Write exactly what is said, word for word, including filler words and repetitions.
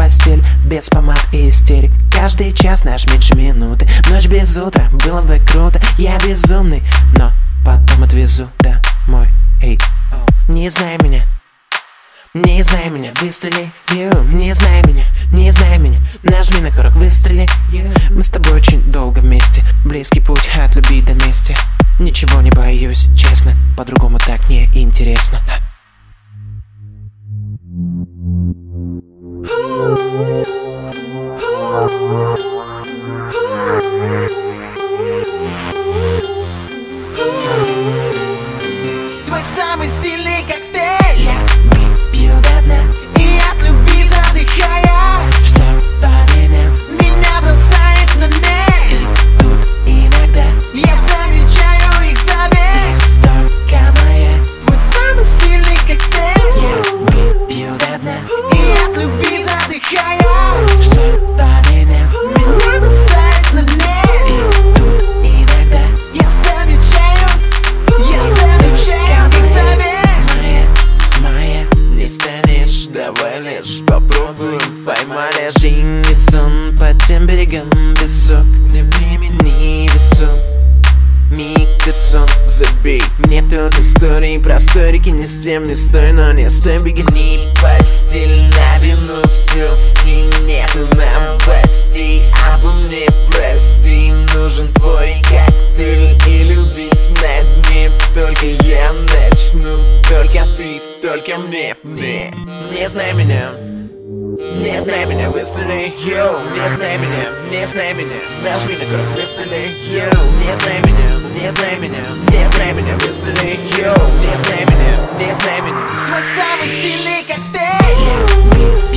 постель, без помад и истерик. Каждый час наш меньше минуты. Ночь без утра, было бы круто. Я безумный, но потом отвезу домой. Эй, не знай меня, не знай меня, выстрели. Не знай меня, не знай меня, нажми на курок, выстрели. Мы с тобой очень долго вместе, близкий путь от любви до мести. Ничего не боюсь, честно, по-другому так не интересно. Твой самый сильный коктейль я выпью до дна, и от любви задыхаясь Все по временам меня бросает на мель. тут иногда Я замечаю их зависть. только моя. Твой самый сильный коктейль Я выпью до дна, и от любви задыхаясь все по временам меня бросает на мель. тут иногда Я замечаю, я замечаю их зависть. моя, моя. Не станешь, давай лишь попробуем. Поймали жизнь и сон по тем берегам высок. Не времени весом, миг персон. Забей, мне тут истории про сторики. Не с тем, не стой, но не стой. Бегни, постель на вину, все скинь. Нету новостей обо мне, прости. Нужен твой коктейль и любить над ним. Только я начну, только ты, только мне, мне. Не знай меня, не знай меня, выстрели, йоу. Не знай меня, не знай меня, нажми на курок, выстрели, йоу. Не знай меня, не знай меня, не знай меня, выстрели, йоу. Не знай меня, не знай меня. Твой самый сильный коктейль